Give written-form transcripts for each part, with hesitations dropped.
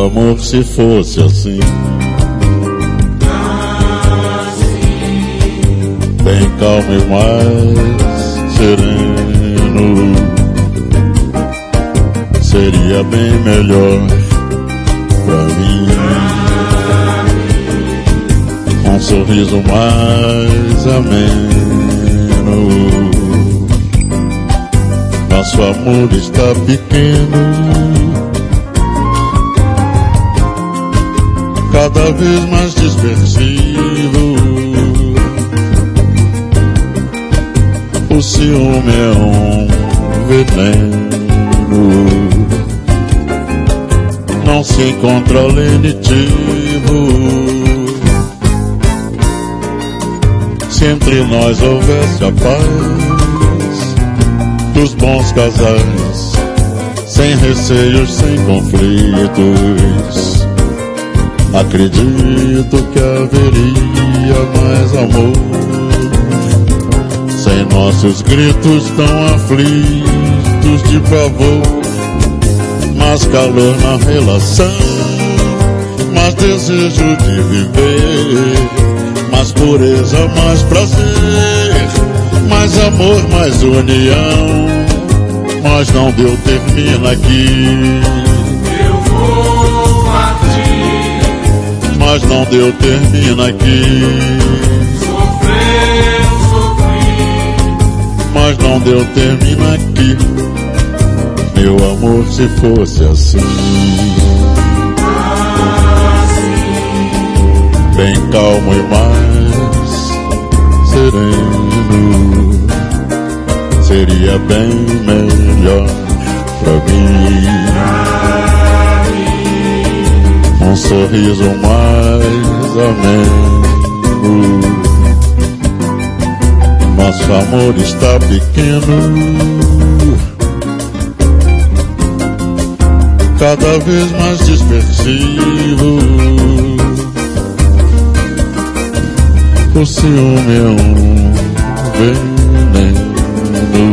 amor, se fosse assim, bem calmo e mais sereno, seria bem melhor pra mim. Um sorriso mais ameno, nosso amor está pequeno, cada vez mais dispersivo. O ciúme é um veneno, não se encontra lenitivo. Se entre nós houvesse a paz dos bons casais, sem receios, sem conflitos, acredito que haveria mais amor. Sem nossos gritos tão aflitos de pavor, mais calor na relação, mais desejo de viver, mais pureza, mais prazer, mais amor, mais união. Mas não deu, termina aqui. Eu vou partir, mas não deu, termina aqui. Sofrer, eu sofri, mas não deu, termina aqui. Meu amor, se fosse assim, bem calmo e mais sereno, seria bem melhor pra mim. Um sorriso mais ameno, nosso amor está pequeno, cada vez mais dispersivo. O ciúme é um veneno,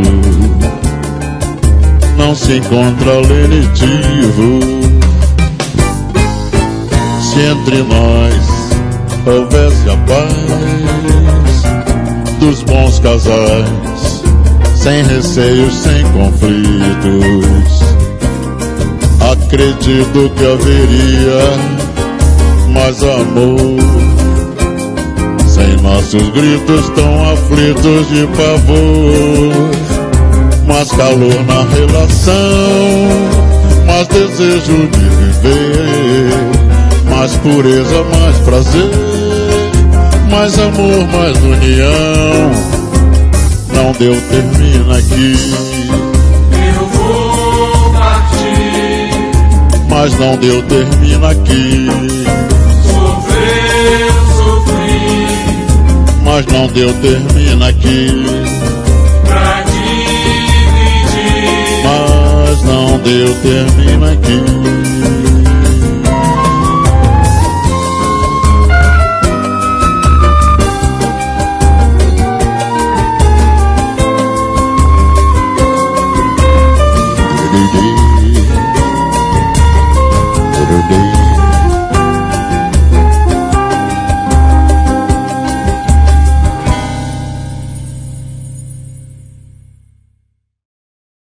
não se encontra lenitivo. Se entre nós houvesse a paz dos bons casais, sem receios, sem conflitos, acredito que haveria mais amor. Sem nossos gritos tão aflitos de pavor, mais calor na relação, mais desejo de viver, mais pureza, mais prazer, mais amor, mais união. Não deu, termina aqui. eu vou partir, Mas não deu, termina aqui. sofrer, eu sofri, Mas não deu, termina aqui. pra dividir. Mas não deu, termina aqui.